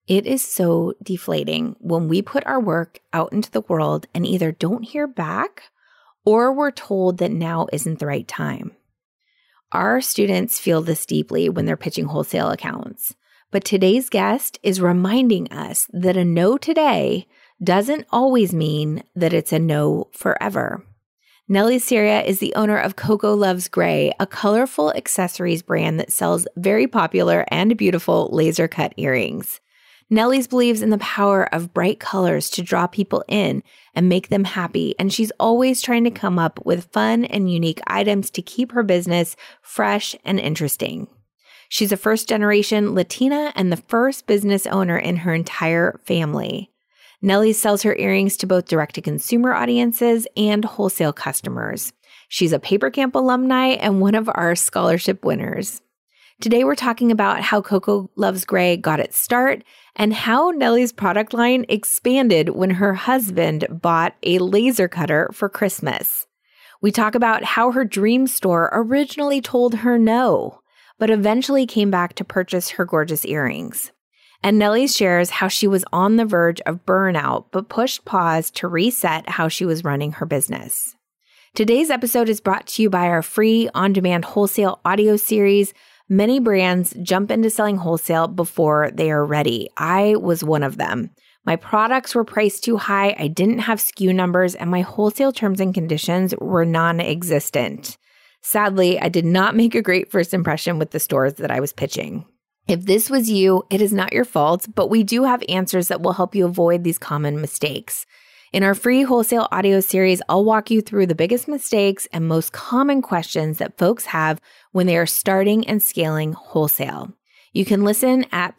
It is so deflating when we put our work out into the world and either don't hear back or we're told that now isn't the right time. Our students feel this deeply when they're pitching wholesale accounts. But today's guest is reminding us that a no today doesn't always mean that it's a no forever. Nellie Syria is the owner of Coco Loves Gray, a colorful accessories brand that sells very popular and beautiful laser cut earrings. Nellie's believes in the power of bright colors to draw people in and make them happy, and she's always trying to come up with fun and unique items to keep her business fresh and interesting. She's a first-generation Latina and the first business owner in her entire family. Nellie sells her earrings to both direct-to-consumer audiences and wholesale customers. She's a Paper Camp alumni and one of our scholarship winners. Today, we're talking about how Coco Loves Gray got its start and how Nellie's product line expanded when her husband bought a laser cutter for Christmas. We talk about how her dream store originally told her no, but eventually came back to purchase her gorgeous earrings. And Nellie shares how she was on the verge of burnout, but pushed pause to reset how she was running her business. Today's episode is brought to you by our free on-demand wholesale audio series. Many brands jump into selling wholesale before they are ready. I was one of them. My products were priced too high, I didn't have SKU numbers, and my wholesale terms and conditions were non-existent. Sadly, I did not make a great first impression with the stores that I was pitching. If this was you, it is not your fault, but we do have answers that will help you avoid these common mistakes. In our free wholesale audio series, I'll walk you through the biggest mistakes and most common questions that folks have when they are starting and scaling wholesale. You can listen at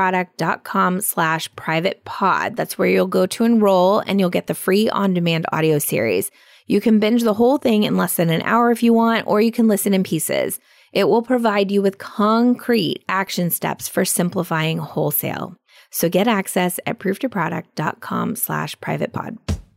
prooftoproduct.com/privatepod. That's where you'll go to enroll and you'll get the free on-demand audio series. You can binge the whole thing in less than an hour if you want, or you can listen in pieces. It will provide you with concrete action steps for simplifying wholesale. So get access at prooftoproduct.com/privatepod.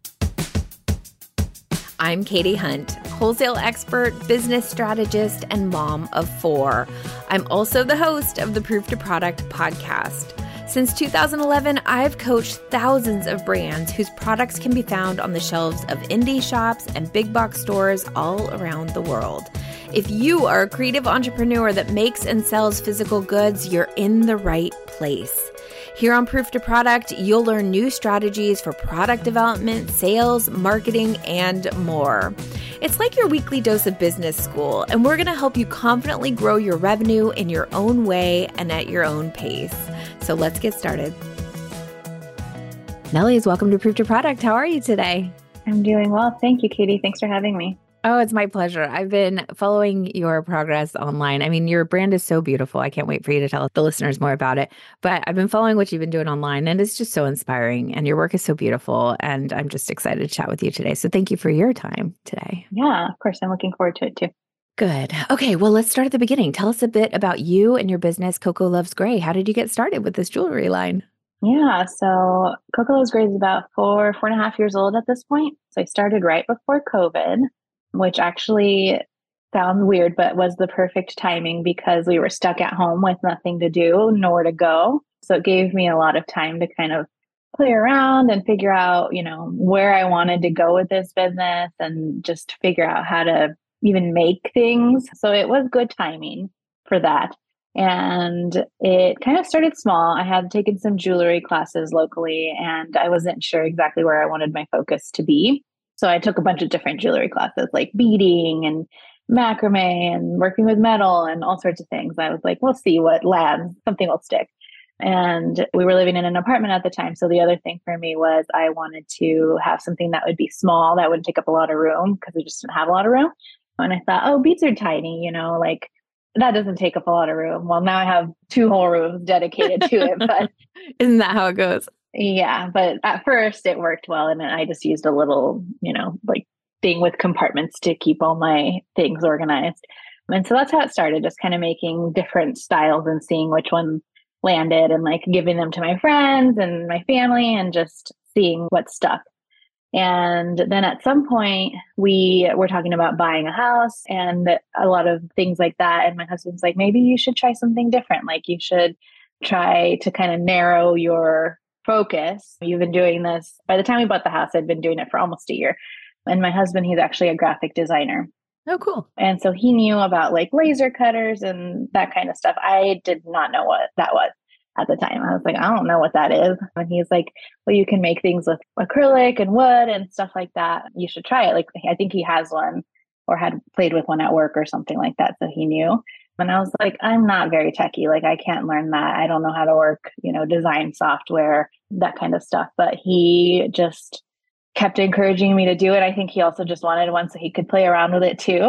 I'm Katie Hunt, wholesale expert, business strategist, and mom of 4. I'm also the host of the Proof to Product podcast. Since 2011, I've coached thousands of brands whose products can be found on the shelves of indie shops and big box stores all around the world. If you are a creative entrepreneur that makes and sells physical goods, you're in the right place. Here on Proof to Product, you'll learn new strategies for product development, sales, marketing, and more. It's like your weekly dose of business school, and we're going to help you confidently grow your revenue in your own way and at your own pace. So let's get started. Nellie, welcome to Proof to Product. How are you today? I'm doing well. Thank you, Katie. Thanks for having me. Oh, it's my pleasure. I've been following your progress online. I mean, your brand is so beautiful. I can't wait for you to tell the listeners more about it. But I've been following what you've been doing online, and it's just so inspiring. And your work is so beautiful. And I'm just excited to chat with you today. So thank you for your time today. Yeah, of course. I'm looking forward to it too. Good. Okay, well, let's start at the beginning. Tell us a bit about you and your business, Coco Loves Gray. How did you get started with this jewelry line? Yeah, so Coco Loves Gray is about 4.5 years old at this point. So I started right before COVID, which actually sounds weird, but was the perfect timing because we were stuck at home with nothing to do, nowhere to go. So it gave me a lot of time to kind of play around and figure out, where I wanted to go with this business and just figure out how to even make things. So it was good timing for that. And it kind of started small. I had taken some jewelry classes locally, and I wasn't sure exactly where I wanted my focus to be. So I took a bunch of different jewelry classes like beading and macrame and working with metal and all sorts of things. I was like, we'll see what lands, something will stick. And we were living in an apartment at the time. So the other thing for me was I wanted to have something that would be small, that wouldn't take up a lot of room because we just didn't have a lot of room. And I thought, oh, beads are tiny, like that doesn't take up a lot of room. Well, now I have 2 whole rooms dedicated to it, but isn't that how it goes? Yeah. But at first it worked well. And I just used a little, like thing with compartments to keep all my things organized. And so that's how it started, just kind of making different styles and seeing which one landed and like giving them to my friends and my family and just seeing what stuck. And then at some point we were talking about buying a house and a lot of things like that. And my husband's like, maybe you should try something different. Like you should try to kind of narrow your focus. You've been doing this, by the time we bought the house, I'd been doing it for almost a year. And my husband, he's actually a graphic designer. Oh, cool. And so he knew about like laser cutters and that kind of stuff. I did not know what that was at the time. I was like, I don't know what that is. And he's like, well, you can make things with acrylic and wood and stuff like that. You should try it. Like, I think he has one or had played with one at work or something like that. So he knew. And I was like, I'm not very techie. Like, I can't learn that. I don't know how to work, design software, that kind of stuff. But he just kept encouraging me to do it. I think he also just wanted one so he could play around with it too.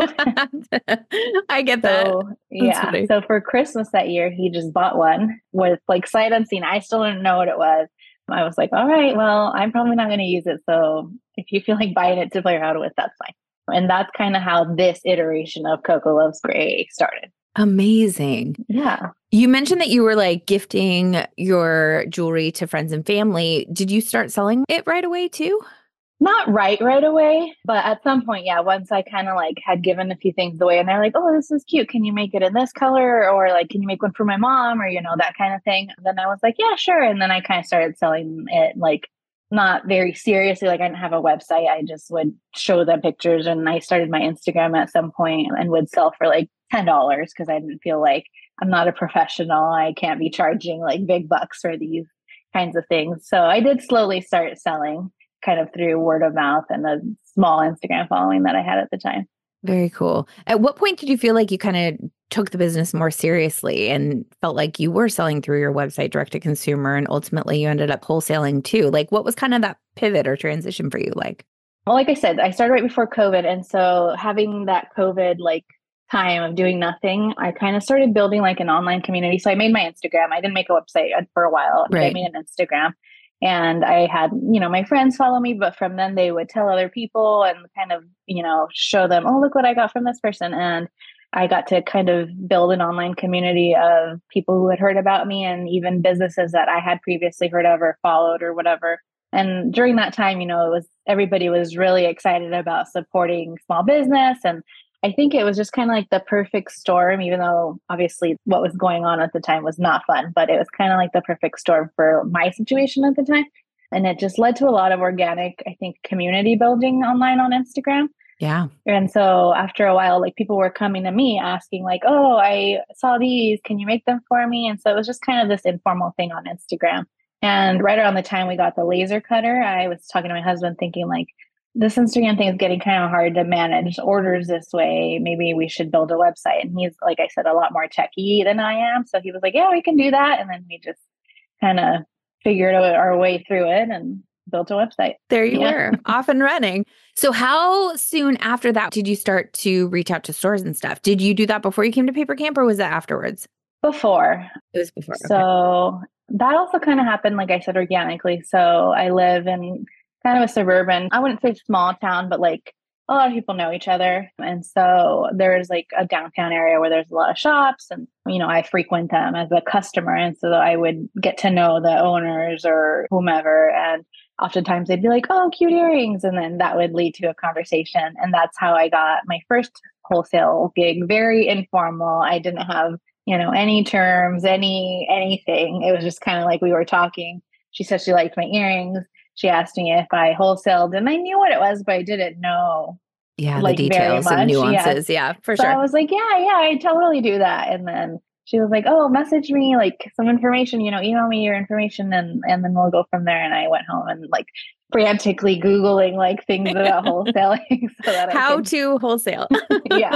I get that. Yeah. So for Christmas that year, he just bought one with like sight unseen. I still didn't know what it was. I was like, all right, well, I'm probably not going to use it. So if you feel like buying it to play around with, that's fine. And that's kind of how this iteration of Coco Loves Gray started. Amazing. Yeah. You mentioned that you were like gifting your jewelry to friends and family. Did you start selling it right away too? Not right away, but at some point, yeah, once I kind of like had given a few things away and they're like, oh, this is cute. Can you make it in this color? Or like, can you make one for my mom? Or, that kind of thing. And then I was like, yeah, sure. And then I kind of started selling it like not very seriously. Like I didn't have a website. I just would show them pictures, and I started my Instagram at some point and would sell for like $10 because I didn't feel like I'm not a professional. I can't be charging like big bucks for these kinds of things. So I did slowly start selling kind of through word of mouth and the small Instagram following that I had at the time. Very cool. At what point did you feel like you kind of took the business more seriously and felt like you were selling through your website direct to consumer, and ultimately you ended up wholesaling too? Like, what was kind of that pivot or transition for you like? Well, like I said, I started right before COVID. And so having that COVID like time of doing nothing, I kind of started building like an online community. So I made my Instagram. I didn't make a website for a while, but I made an Instagram. And I had, my friends follow me, but from then they would tell other people and kind of, show them, oh, look what I got from this person. And I got to kind of build an online community of people who had heard about me and even businesses that I had previously heard of or followed or whatever. And during that time, everybody was really excited about supporting small business. And I think it was just kind of like the perfect storm, even though obviously what was going on at the time was not fun, but it was kind of like the perfect storm for my situation at the time. And it just led to a lot of organic, I think, community building online on Instagram. Yeah. And so after a while, like people were coming to me asking like, oh, I saw these, can you make them for me? And so it was just kind of this informal thing on Instagram. And right around the time we got the laser cutter, I was talking to my husband thinking like, this Instagram thing is getting kind of hard to manage orders this way. Maybe we should build a website. And he's, like I said, a lot more techie than I am. So he was like, yeah, we can do that. And then we just kind of figured our way through it and built a website. There you were, off and running. So how soon after that did you start to reach out to stores and stuff? Did you do that before you came to Paper Camp, or was that afterwards? Before. It was before. So that also kind of happened, like I said, organically. So I live in kind of a suburban, I wouldn't say small town, but like a lot of people know each other. And so there's like a downtown area where there's a lot of shops and, I frequent them as a customer. And so I would get to know the owners or whomever. And oftentimes they'd be like, oh, cute earrings. And then that would lead to a conversation. And that's how I got my first wholesale gig, very informal. I didn't have, any terms, anything. It was just kind of like we were talking. She said she liked my earrings. She asked me if I wholesaled, and I knew what it was, but I didn't know. Yeah, like, the details and nuances. Yeah, for sure. I was like, yeah, I totally do that. And then she was like, oh, message me like some information, email me your information and then we'll go from there. And I went home and like frantically Googling like things about wholesaling so that how to wholesale. Yeah.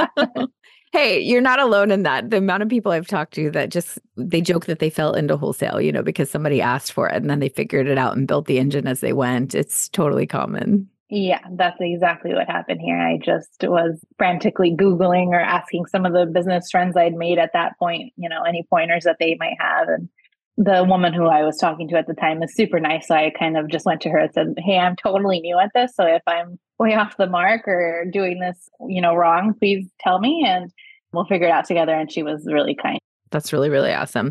Hey, you're not alone in that. The amount of people I've talked to that they joke that they fell into wholesale, because somebody asked for it and then they figured it out and built the engine as they went. It's totally common. Yeah, that's exactly what happened here. I just was frantically Googling or asking some of the business friends I'd made at that point, any pointers that they might have. And the woman who I was talking to at the time is super nice. So I kind of just went to her and said, hey, I'm totally new at this. So if I'm way off the mark or doing this, wrong, please tell me and we'll figure it out together. And she was really kind. That's really, really awesome.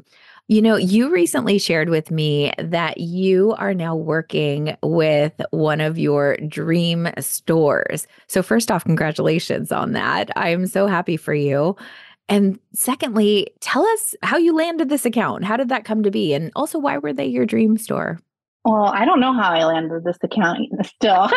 You recently shared with me that you are now working with one of your dream stores. So first off, congratulations on that. I'm so happy for you. And secondly, tell us how you landed this account. How did that come to be? And also, why were they your dream store? Well, I don't know how I landed this account still.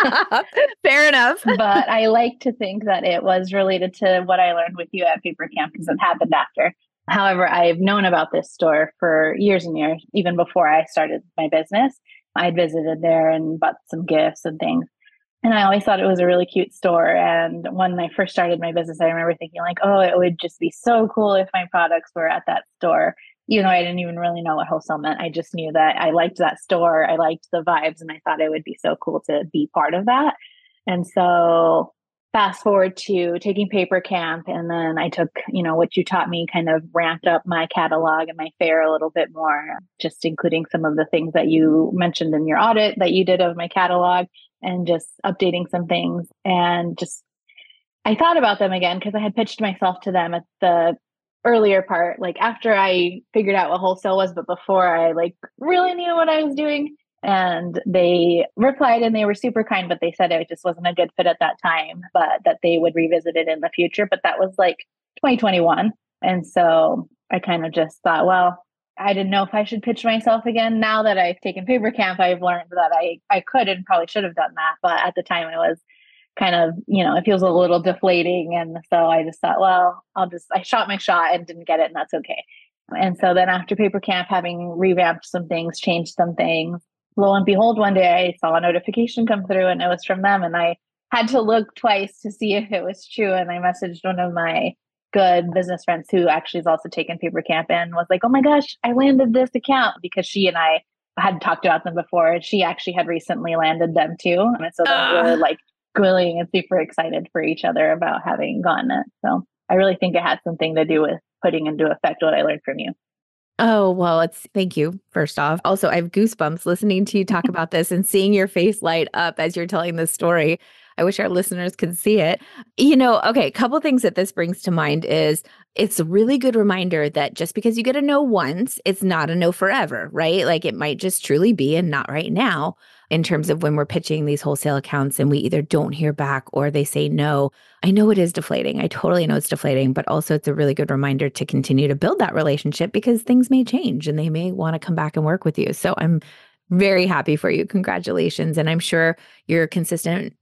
Fair enough. But I like to think that it was related to what I learned with you at Paper Camp because it happened after. However, I've known about this store for years and years, even before I started my business. I'd visited there and bought some gifts and things. And I always thought it was a really cute store. And when I first started my business, I remember thinking like, oh, it would just be so cool if my products were at that store. Even though I didn't even really know what wholesale meant. I just knew that I liked that store. I liked the vibes and I thought it would be so cool to be part of that. And so fast forward to taking Paper Camp. And then I took, what you taught me, kind of ramped up my catalog and my fair a little bit more, just including some of the things that you mentioned in your audit that you did of my catalog and just updating some things. And just, I thought about them again because I had pitched myself to them at the earlier part, like after I figured out what wholesale was, but before I really knew what I was doing. And they replied and they were super kind, but they said it just wasn't a good fit at that time, but that they would revisit it in the future. But that was 2021. And so I kind of just thought, well, I didn't know if I should pitch myself again. Now that I've taken Paper Camp, I've learned that I could and probably should have done that. But at the time I was kind of, it feels a little deflating. And so I just thought, well, I shot my shot and didn't get it and that's okay. And so then after Paper Camp, having revamped some things, changed some things, lo and behold, one day I saw a notification come through and it was from them. And I had to look twice to see if it was true. And I messaged one of my good business friends who actually has also taken Paper Camp and was like, oh my gosh, I landed this account because she and I had talked about them before. And she actually had recently landed them too. And so then we were grilling and super excited for each other about having gotten it. So I really think it had something to do with putting into effect what I learned from you. Oh, well, thank you, first off. Also, I have goosebumps listening to you talk about this and seeing your face light up as you're telling this story. I wish our listeners could see it. Okay, a couple things that this brings to mind is it's a really good reminder that just because you get a no once, it's not a no forever, right? It might just truly be and not right now in terms of when we're pitching these wholesale accounts and we either don't hear back or they say no. I know it is deflating. I totally know it's deflating, but also it's a really good reminder to continue to build that relationship because things may change and they may want to come back and work with you. So I'm very happy for you. Congratulations. And I'm sure you're consistent,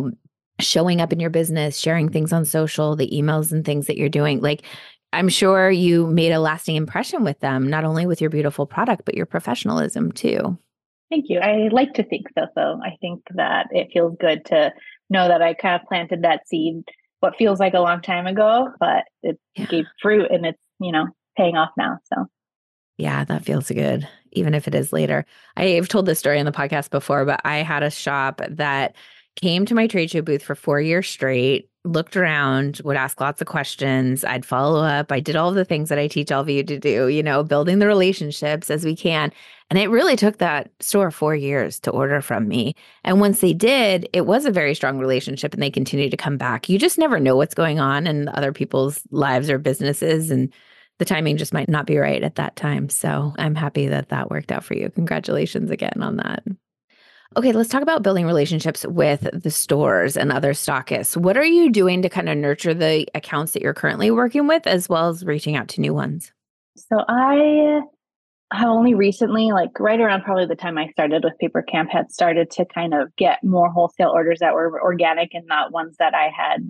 showing up in your business, sharing things on social, the emails and things that you're doing. I'm sure you made a lasting impression with them, not only with your beautiful product, but your professionalism too. Thank you. I like to think so. So I think that it feels good to know that I kind of planted that seed, what feels like a long time ago, but it gave fruit and it's, paying off now. So yeah, that feels good, even if it is later. I've told this story on the podcast before, but I had a shop that came to my trade show booth for 4 years straight, looked around, would ask lots of questions. I'd follow up. I did all the things that I teach all of you to do, building the relationships as we can. And it really took that store 4 years to order from me. And once they did, it was a very strong relationship and they continued to come back. You just never know what's going on in other people's lives or businesses. And the timing just might not be right at that time. So I'm happy that that worked out for you. Congratulations again on that. Okay, let's talk about building relationships with the stores and other stockists. What are you doing to kind of nurture the accounts that you're currently working with, as well as reaching out to new ones? So I have only recently, right around probably the time I started with Paper Camp, had started to kind of get more wholesale orders that were organic and not ones that I had,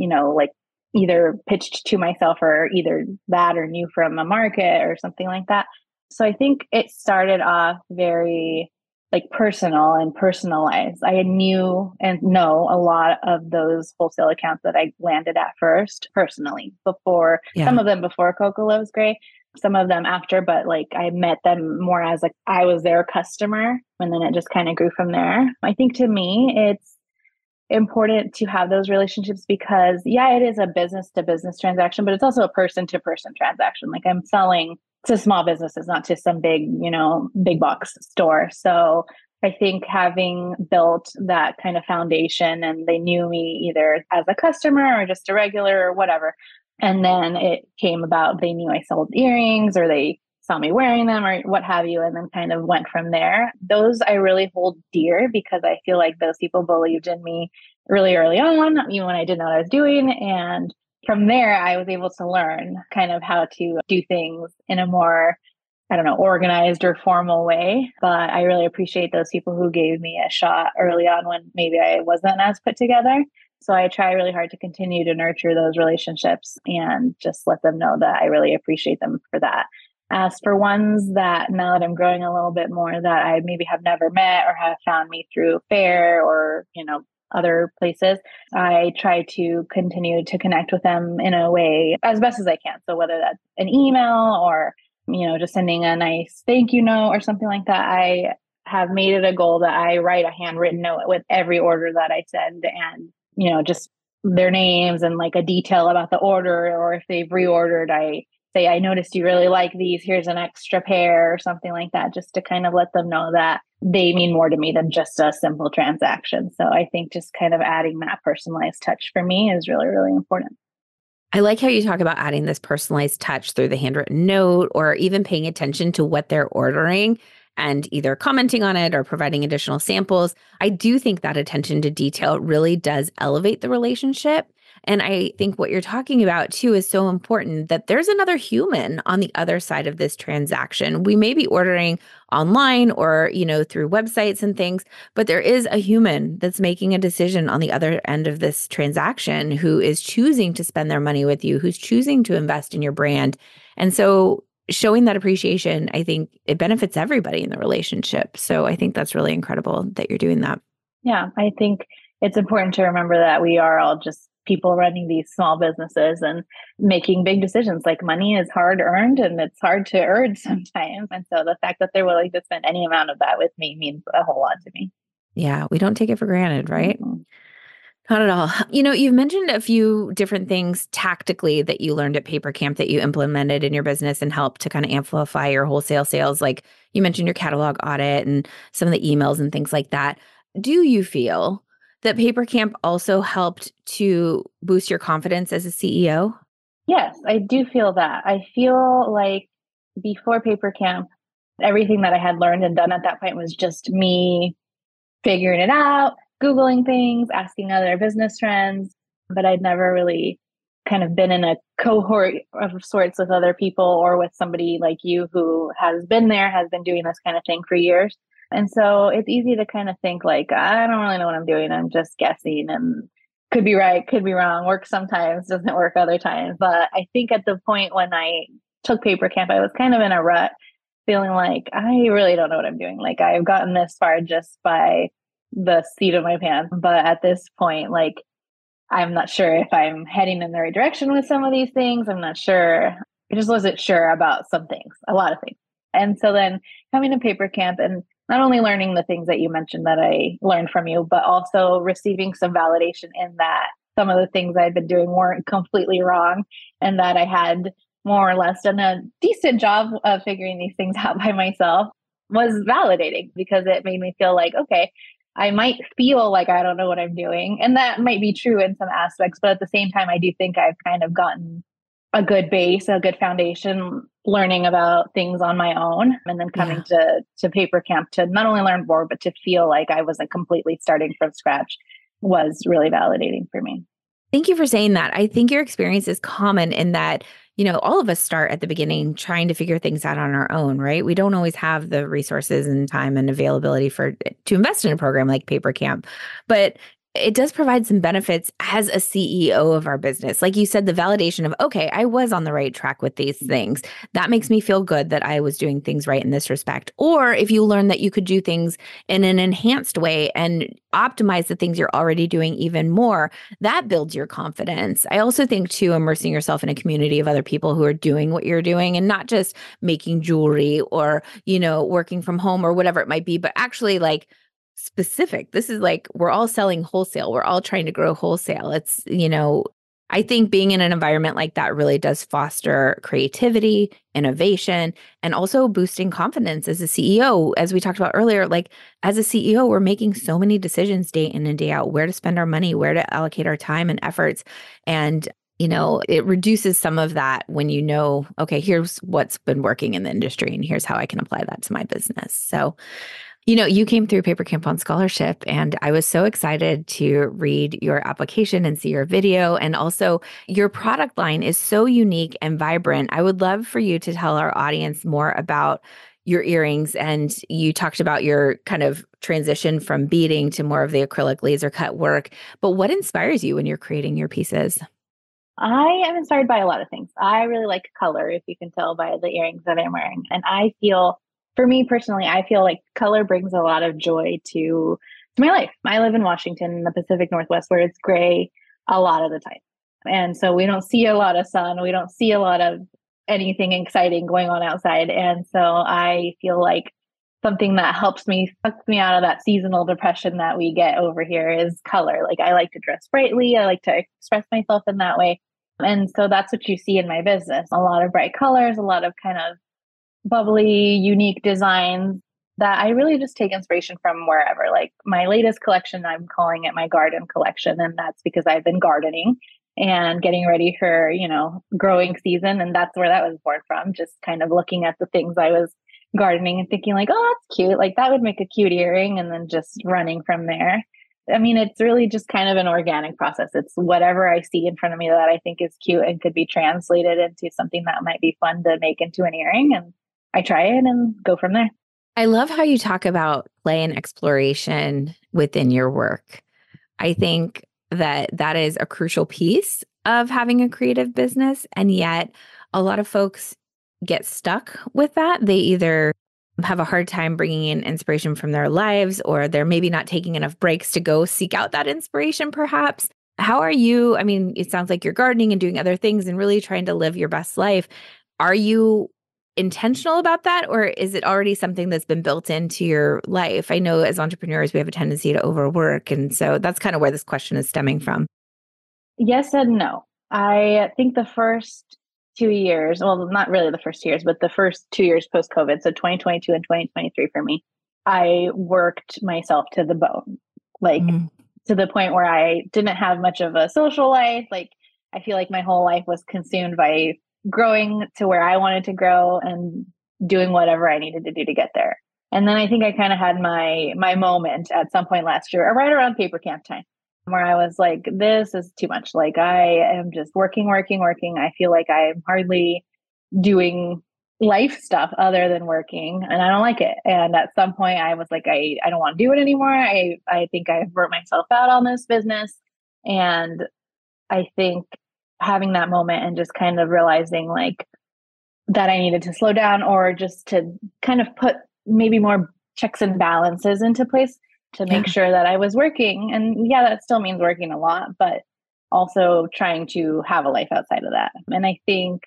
either pitched to myself or either that or knew from a market or something like that. So I think it started off very personal and personalized. I knew and know a lot of those wholesale accounts that I landed at first personally before, some of them before Coco Loves Gray, some of them after, but I met them more as I was their customer. And then it just kind of grew from there. I think to me, it's important to have those relationships because it is a business to business transaction, but it's also a person to person transaction. I'm selling to small businesses, not to some big, big box store. So I think having built that kind of foundation and they knew me either as a customer or just a regular or whatever. And then it came about, they knew I sold earrings or they saw me wearing them or what have you, and then kind of went from there. Those I really hold dear because I feel like those people believed in me really early on, even when I didn't know what I was doing. And from there, I was able to learn kind of how to do things in a more, I don't know, organized or formal way. But I really appreciate those people who gave me a shot early on when maybe I wasn't as put together. So I try really hard to continue to nurture those relationships and just let them know that I really appreciate them for that. As for ones that now that I'm growing a little bit more that I maybe have never met or have found me through Faire or, other places, I try to continue to connect with them in a way as best as I can. So whether that's an email or, just sending a nice thank you note or something like that, I have made it a goal that I write a handwritten note with every order that I send and, just their names and like a detail about the order, or if they've reordered, I say, I noticed you really like these, here's an extra pair or something like that, just to kind of let them know that they mean more to me than just a simple transaction. So I think just kind of adding that personalized touch for me is really, really important. I like how you talk about adding this personalized touch through the handwritten note or even paying attention to what they're ordering and either commenting on it or providing additional samples. I do think that attention to detail really does elevate the relationship. And I think what you're talking about too is so important, that there's another human on the other side of this transaction. We may be ordering online or, through websites and things, but there is a human that's making a decision on the other end of this transaction who is choosing to spend their money with you, who's choosing to invest in your brand. And so showing that appreciation, I think it benefits everybody in the relationship. So I think that's really incredible that you're doing that. Yeah, I think it's important to remember that we are all just people running these small businesses and making big decisions. Like money is hard earned and it's hard to earn sometimes. And so the fact that they're willing to spend any amount of that with me means a whole lot to me. Yeah, we don't take it for granted, right? Mm-hmm. Not at all. You've mentioned a few different things tactically that you learned at Paper Camp that you implemented in your business and helped to kind of amplify your wholesale sales. Like you mentioned your catalog audit and some of the emails and things like that. Do you feel that Paper Camp also helped to boost your confidence as a CEO? Yes, I do feel that. I feel like before Paper Camp, everything that I had learned and done at that point was just me figuring it out, Googling things, asking other business friends, but I'd never really kind of been in a cohort of sorts with other people or with somebody like you who has been there, has been doing this kind of thing for years. And so it's easy to kind of think like, I don't really know what I'm doing. I'm just guessing and could be right, could be wrong, works sometimes, doesn't work other times. But I think at the point when I took Paper Camp, I was kind of in a rut, feeling like I really don't know what I'm doing. Like I've gotten this far just by the seat of my pants. But at this point, like, I'm not sure if I'm heading in the right direction with some of these things. I'm not sure. I just wasn't sure about some things, a lot of things. And so then coming to Paper Camp and not only learning the things that you mentioned that I learned from you, but also receiving some validation in that some of the things I'd been doing weren't completely wrong and that I had more or less done a decent job of figuring these things out by myself was validating because it made me feel like, okay, I might feel like I don't know what I'm doing. And that might be true in some aspects, but at the same time, I do think I've kind of gotten a good base, a good foundation, learning about things on my own. And then coming to Paper Camp to not only learn more, but to feel like I wasn't completely starting from scratch was really validating for me. Thank you for saying that. I think your experience is common in that, all of us start at the beginning trying to figure things out on our own, right? We don't always have the resources and time and availability to invest in a program like Paper Camp. But it does provide some benefits as a CEO of our business. Like you said, the validation of, okay, I was on the right track with these things. That makes me feel good that I was doing things right in this respect. Or if you learn that you could do things in an enhanced way and optimize the things you're already doing even more, that builds your confidence. I also think too, immersing yourself in a community of other people who are doing what you're doing and not just making jewelry or, working from home or whatever it might be, but actually like specific. This is like, we're all selling wholesale. We're all trying to grow wholesale. It's, I think being in an environment like that really does foster creativity, innovation, and also boosting confidence as a CEO. As we talked about earlier, like as a CEO, we're making so many decisions day in and day out, where to spend our money, where to allocate our time and efforts. And it reduces some of that when okay, here's what's been working in the industry and here's how I can apply that to my business. So You came through Paper Camp on scholarship, and I was so excited to read your application and see your video. And also, your product line is so unique and vibrant. I would love for you to tell our audience more about your earrings. And you talked about your kind of transition from beading to more of the acrylic laser cut work. But what inspires you when you're creating your pieces? I am inspired by a lot of things. I really like color, if you can tell by the earrings that I'm wearing. And I feel, for me personally, I feel like color brings a lot of joy to my life. I live in Washington in the Pacific Northwest where it's gray a lot of the time. And so we don't see a lot of sun. We don't see a lot of anything exciting going on outside. And so I feel like something that helps me, sucks me out of that seasonal depression that we get over here is color. Like I like to dress brightly. I like to express myself in that way. And so that's what you see in my business. A lot of bright colors, a lot of kind of bubbly, unique designs that I really just take inspiration from wherever. Like my latest collection, I'm calling it my garden collection. And that's because I've been gardening and getting ready for, growing season. And that's where that was born from. Just kind of looking at the things I was gardening and thinking like, oh, that's cute. Like that would make a cute earring. And then just running from there. I mean, it's really just kind of an organic process. It's whatever I see in front of me that I think is cute and could be translated into something that might be fun to make into an earring. And I try it and go from there. I love how you talk about play and exploration within your work. I think that is a crucial piece of having a creative business. And yet a lot of folks get stuck with that. They either have a hard time bringing in inspiration from their lives, or they're maybe not taking enough breaks to go seek out that inspiration, perhaps. How are you? I mean, it sounds like you're gardening and doing other things and really trying to live your best life. Are you intentional about that, or is it already something that's been built into your life? I know as entrepreneurs, we have a tendency to overwork. And so that's kind of where this question is stemming from. Yes and no. I think the first 2 years, well, not really the first 2 years, but the first 2 years post COVID, so 2022 and 2023 for me, I worked myself to the bone, like to the point where I didn't have much of a social life. Like I feel like my whole life was consumed by growing to where I wanted to grow and doing whatever I needed to do to get there. And then I think I kind of had my moment at some point last year, right around paper camp time, where I was like, this is too much. Like I am just working. I feel like I'm hardly doing life stuff other than working, and I don't like it. And at some point I was like, I don't want to do it anymore. I think I've burnt myself out on this business. And I think having that moment and just kind of realizing like that I needed to slow down, or just to kind of put maybe more checks and balances into place to make sure that I was working. And yeah, that still means working a lot, but also trying to have a life outside of that. And I think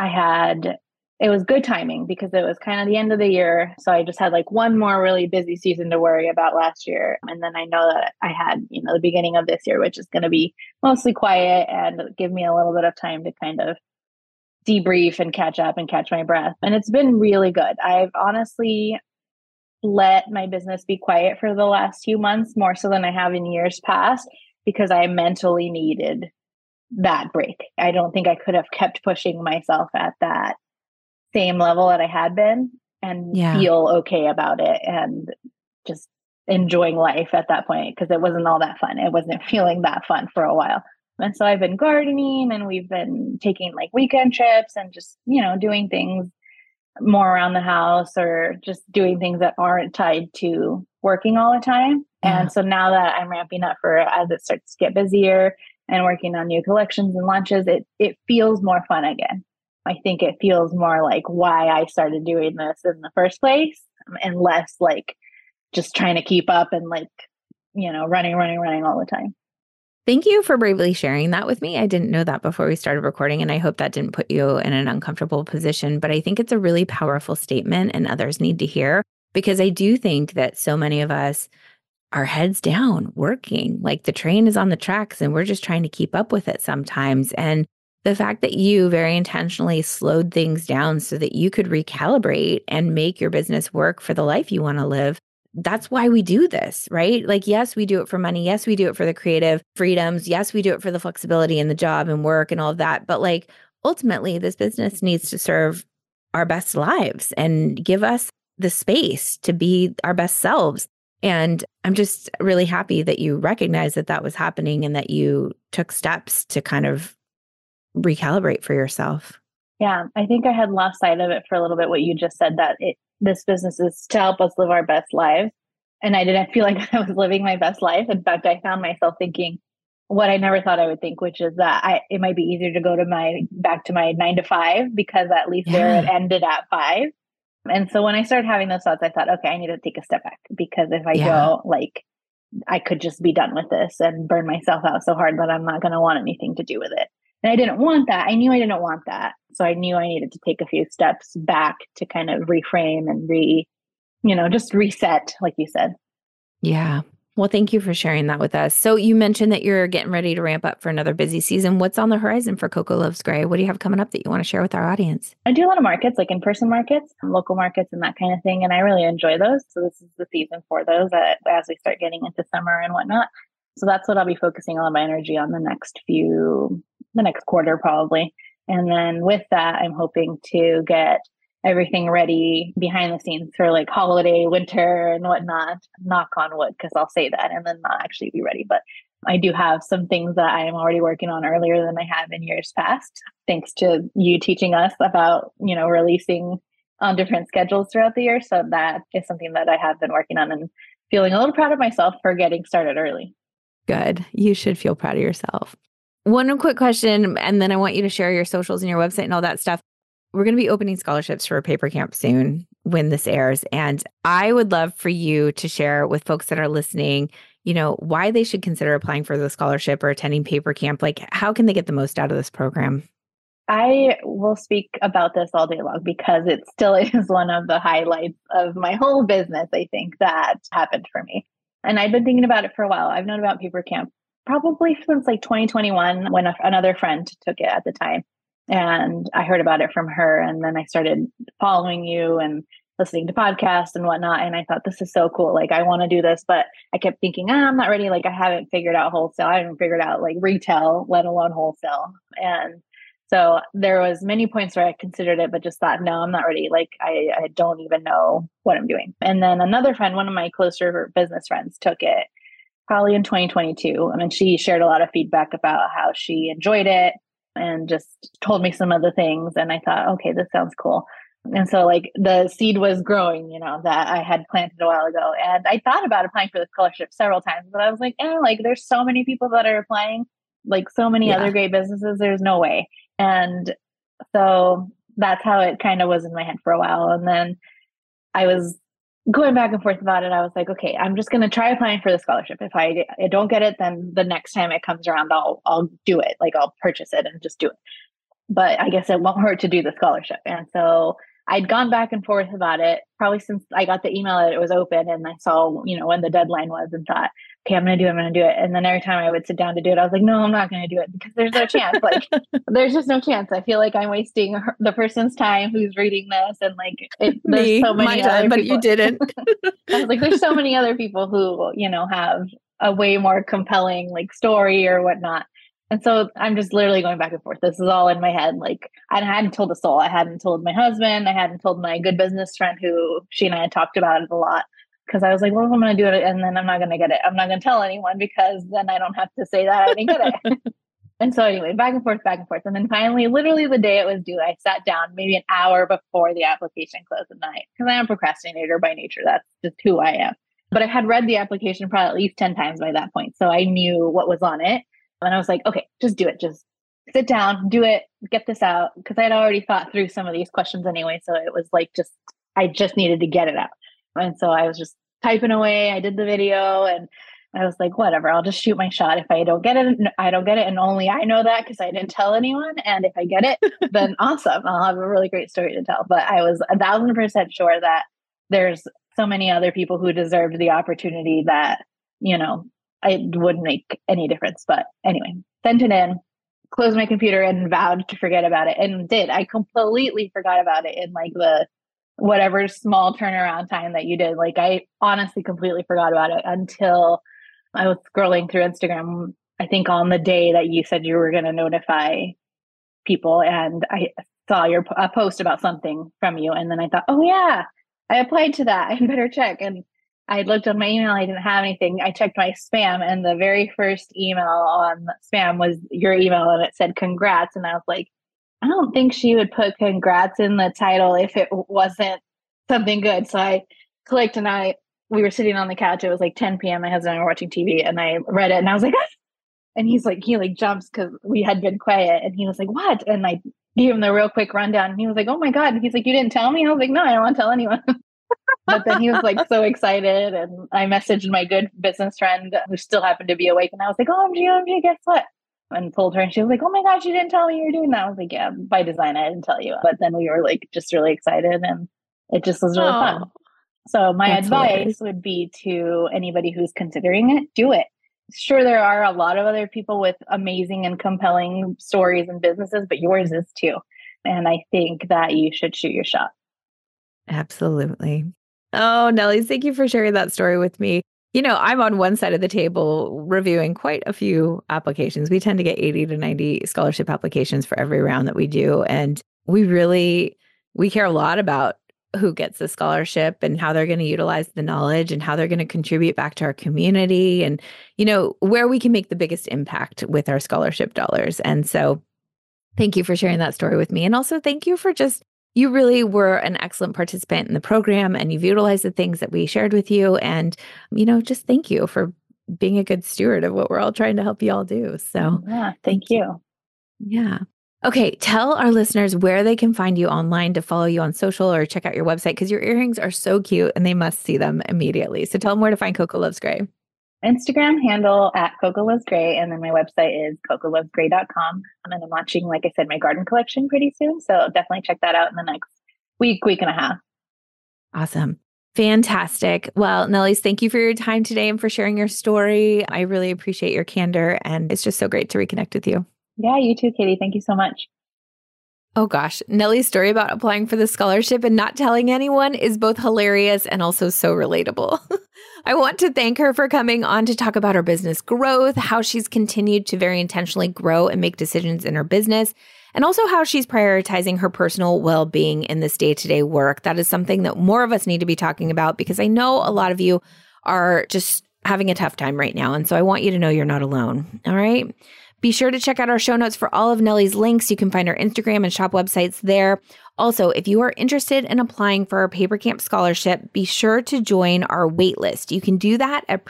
it was good timing because it was kind of the end of the year. So I just had like one more really busy season to worry about last year. And then I know that I had, the beginning of this year, which is going to be mostly quiet and give me a little bit of time to kind of debrief and catch up and catch my breath. And it's been really good. I've honestly let my business be quiet for the last few months, more so than I have in years past, because I mentally needed that break. I don't think I could have kept pushing myself at that same level that I had been and feel okay about it and just enjoying life at that point, because it wasn't all that fun. It wasn't feeling that fun for a while. And so I've been gardening, and we've been taking like weekend trips and just, doing things more around the house, or just doing things that aren't tied to working all the time. Yeah. And so now that I'm ramping up for as it starts to get busier and working on new collections and launches, it feels more fun again. I think it feels more like why I started doing this in the first place, and less like just trying to keep up and like, running all the time. Thank you for bravely sharing that with me. I didn't know that before we started recording, and I hope that didn't put you in an uncomfortable position. But I think it's a really powerful statement, and others need to hear, because I do think that so many of us are heads down working, like the train is on the tracks and we're just trying to keep up with it sometimes. And the fact that you very intentionally slowed things down so that you could recalibrate and make your business work for the life you want to live, that's why we do this, right? Like, yes, we do it for money. Yes, we do it for the creative freedoms. Yes, we do it for the flexibility in the job and work and all of that. But like, ultimately, this business needs to serve our best lives and give us the space to be our best selves. And I'm just really happy that you recognized that that was happening and that you took steps to kind of recalibrate for yourself. Yeah, I think I had lost sight of it for a little bit, what you just said, that this business is to help us live our best lives. And I didn't feel like I was living my best life. In fact, I found myself thinking what I never thought I would think, which is that it might be easier to go to back to my 9 to 5, because at least there it ended at 5. And so when I started having those thoughts, I thought, okay, I need to take a step back, because if I don't, like, I could just be done with this and burn myself out so hard that I'm not going to want anything to do with it. And I didn't want that. I knew I didn't want that. So I knew I needed to take a few steps back to kind of reframe and just reset, like you said. Yeah. Well, thank you for sharing that with us. So you mentioned that you're getting ready to ramp up for another busy season. What's on the horizon for Coco Loves Gray? What do you have coming up that you want to share with our audience? I do a lot of markets, like in-person markets, local markets and that kind of thing. And I really enjoy those. So this is the season for those as we start getting into summer and whatnot. So that's what I'll be focusing all of my energy on the next quarter probably. And then with that, I'm hoping to get everything ready behind the scenes for like holiday, winter and whatnot. Knock on wood, because I'll say that and then not actually be ready. But I do have some things that I am already working on earlier than I have in years past, thanks to you teaching us about, releasing on different schedules throughout the year. So that is something that I have been working on and feeling a little proud of myself for getting started early. Good. You should feel proud of yourself. One quick question, and then I want you to share your socials and your website and all that stuff. We're going to be opening scholarships for Paper Camp soon when this airs. And I would love for you to share with folks that are listening, why they should consider applying for the scholarship or attending Paper Camp. Like, how can they get the most out of this program? I will speak about this all day long, because it still is one of the highlights of my whole business, I think, that happened for me. And I've been thinking about it for a while. I've known about Paper Camp probably since like 2021, when another friend took it at the time. And I heard about it from her. And then I started following you and listening to podcasts and whatnot. And I thought, this is so cool. Like, I want to do this. But I kept thinking, I'm not ready. Like, I haven't figured out wholesale. I haven't figured out like retail, let alone wholesale. And so there was many points where I considered it, but just thought, no, I'm not ready. Like, I don't even know what I'm doing. And then another friend, one of my closer business friends, took it probably in 2022. And she shared a lot of feedback about how she enjoyed it and just told me some of the things. And I thought, okay, this sounds cool. And so like the seed was growing, that I had planted a while ago. And I thought about applying for the scholarship several times, but I was like, like there's so many people that are applying, like so many other great businesses. There's no way. And so that's how it kind of was in my head for a while. And then I was going back and forth about it. I was like, okay, I'm just going to try applying for the scholarship. If I don't get it, then the next time it comes around, I'll do it. Like, I'll purchase it and just do it. But I guess it won't hurt to do the scholarship. And so I'd gone back and forth about it probably since I got the email that it was open, and I saw, when the deadline was, and thought, okay, I'm going to do it. And then every time I would sit down to do it, I was like, no, I'm not going to do it, because there's no chance. Like, there's just no chance. I feel like I'm wasting the person's time who's reading this. And like, there's so many other people. But you didn't. I was like, there's so many other people who, have a way more compelling like story or whatnot. And so I'm just literally going back and forth. This is all in my head. Like, I hadn't told a soul. I hadn't told my husband. I hadn't told my good business friend who she and I had talked about it a lot. Because I was like, well, if I'm going to do it and then I'm not going to get it, I'm not going to tell anyone, because then I don't have to say that I didn't get it. And so anyway, back and forth. And then finally, literally the day it was due, I sat down maybe an hour before the application closed at night, because I am a procrastinator by nature. That's just who I am. But I had read the application probably at least 10 times by that point. So I knew what was on it. And I was like, okay, just do it. Just sit down, do it, get this out. Because I had already thought through some of these questions anyway. So it was like, I just needed to get it out. And so I was just typing away. I did the video and I was like, whatever, I'll just shoot my shot. If I don't get it, I don't get it. And only I know that, because I didn't tell anyone. And if I get it, then awesome. I'll have a really great story to tell. But I was 1,000% sure that there's so many other people who deserved the opportunity that, it wouldn't make any difference. But anyway, sent it in, closed my computer and vowed to forget about it, and did. I completely forgot about it in like the whatever small turnaround time that you did. Like, I honestly completely forgot about it until I was scrolling through Instagram, I think on the day that you said you were going to notify people. And I saw a post about something from you. And then I thought, oh yeah, I applied to that. I better check. And I looked on my email. I didn't have anything. I checked my spam, and the very first email on spam was your email, and it said congrats. And I was like, I don't think she would put congrats in the title if it wasn't something good. So I clicked, and we were sitting on the couch. It was like 10 p.m. My husband and I were watching TV, and I read it, and I was like, ah! And he jumps because we had been quiet, and he was like, what? And I gave him the real quick rundown. And he was like, oh my God. And he's like, you didn't tell me? And I was like, no, I don't want to tell anyone. But then he was like so excited. And I messaged my good business friend who still happened to be awake. And I was like, OMG, guess what? And told her, and she was like, oh my gosh, you didn't tell me you were doing that. I was like, yeah, by design, I didn't tell you. But then we were like just really excited, and it just was really fun. So my advice would be to anybody who's considering it, do it. Sure, there are a lot of other people with amazing and compelling stories and businesses, but yours is too. And I think that you should shoot your shot. Absolutely. Oh, Nellie, thank you for sharing that story with me. You know, I'm on one side of the table reviewing quite a few applications. We tend to get 80 to 90 scholarship applications for every round that we do. And we care a lot about who gets the scholarship and how they're going to utilize the knowledge and how they're going to contribute back to our community and, you know, where we can make the biggest impact with our scholarship dollars. And so thank you for sharing that story with me. And also thank you for you really were an excellent participant in the program, and you've utilized the things that we shared with you. And, you know, just thank you for being a good steward of what we're all trying to help you all do. So yeah, thank you. Yeah. Okay. Tell our listeners where they can find you online to follow you on social or check out your website, because your earrings are so cute and they must see them immediately. So tell them where to find Coco Loves Gray. Instagram handle at Coco Loves Gray. And then my website is cocolovesgray.com. And then I'm launching, like I said, my garden collection pretty soon. So definitely check that out in the next week and a half. Awesome. Fantastic. Well, Nellie, thank you for your time today and for sharing your story. I really appreciate your candor, and it's just so great to reconnect with you. Yeah, you too, Katie. Thank you so much. Oh gosh, Nellie's story about applying for the scholarship and not telling anyone is both hilarious and also so relatable. I want to thank her for coming on to talk about her business growth, how she's continued to very intentionally grow and make decisions in her business, and also how she's prioritizing her personal well-being in this day-to-day work. That is something that more of us need to be talking about, because I know a lot of you are just having a tough time right now. And so I want you to know you're not alone. All right. Be sure to check out our show notes for all of Nellie's links. You can find her Instagram and shop websites there. Also, if you are interested in applying for our Paper Camp scholarship, be sure to join our waitlist. You can do that at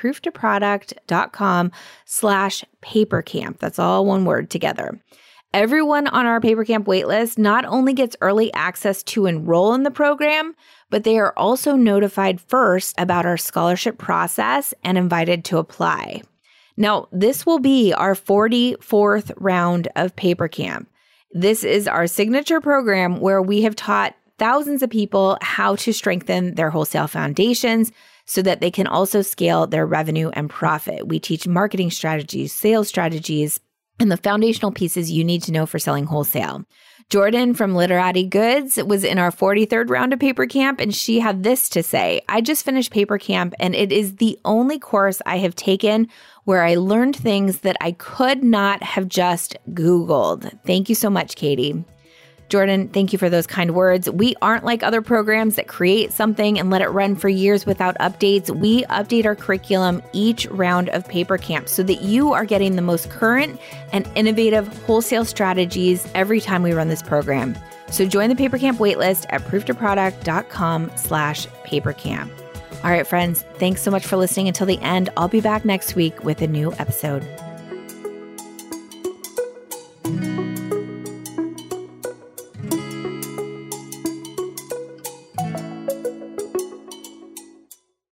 prooftoproduct.com/papercamp. That's all one word together. Everyone on our Paper Camp waitlist not only gets early access to enroll in the program, but they are also notified first about our scholarship process and invited to apply. Now, this will be our 44th round of Paper Camp. This is our signature program where we have taught thousands of people how to strengthen their wholesale foundations so that they can also scale their revenue and profit. We teach marketing strategies, sales strategies, and the foundational pieces you need to know for selling wholesale. Jordan from Literati Goods was in our 43rd round of Paper Camp, and she had this to say: I just finished Paper Camp, and it is the only course I have taken where I learned things that I could not have just Googled. Thank you so much, Katie. Jordan, thank you for those kind words. We aren't like other programs that create something and let it run for years without updates. We update our curriculum each round of Paper Camp so that you are getting the most current and innovative wholesale strategies every time we run this program. So join the Paper Camp waitlist at prooftoproduct.com/papercamp. All right, friends, thanks so much for listening until the end. I'll be back next week with a new episode.